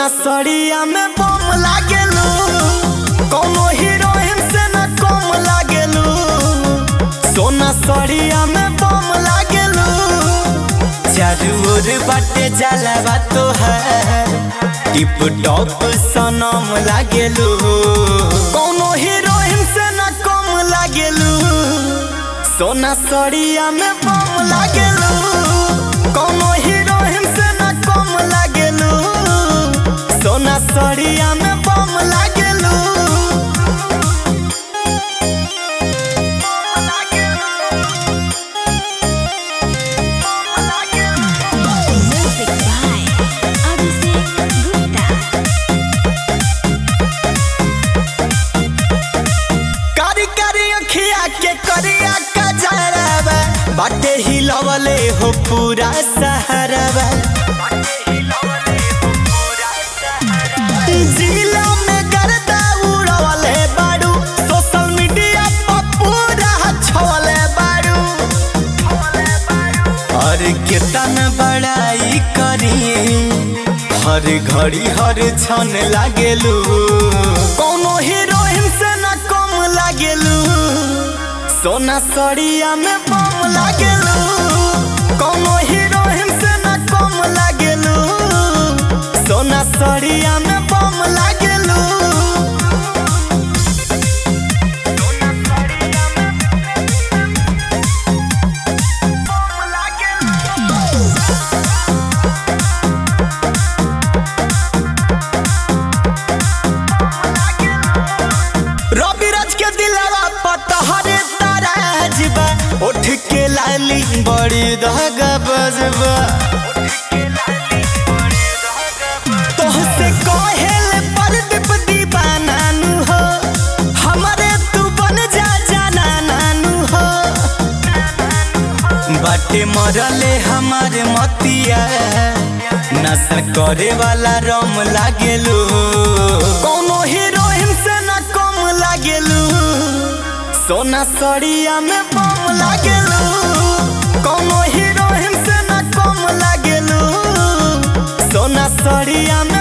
सोना सड़िया में बम लागेलू, कोनो हीरोइन से न कम लागेलू। सोना सड़िया में बम लागेलू, चारू ओर बाटे जलवा तोहार, टिप टॉप सनम लागेलू। कोनो हीरोइन से न कम लागेलू, सोना सड़िया में बम लागेलू। कोनो हीरोइन से न कम लागेलू, सोना सड़िया में बम लागेलू। Music by Abhishek Gupta. कारी कारी अखिया के करिया का जरबा, बाटे हिलवले हो पूरा सहरबा। जिला में गर्दा उड़वले बाड़ू, सोशल मीडिया पर पूरा छवले बाड़ू। और कितना बड़ाई करी, हर घड़ी हर क्षण लागेलू। कोनो हीरोइन से न कम लागेलू, सोना सड़िया में बम लागेलू। कोनो हीरोइन से न कम लागेलू, सोना सड़िया में बम लागेलू। रविराज के दिलवा पतहरे ताराजबा, उठ के लाली बड़ी दहगा बजबा। तोहसे कहेल परदीप दीवाना नु हो, हमारे तू बन जा जाना नानू हो। बाटे मरले हमारे मतिया, नशा करे वाला रम लागेलू। कोनो हीरोइन से न कम लागेलू, सोना सड़िया में बम लागेलू। कोनो हीरोइन से न कम लागेलू, सोना सड़िया में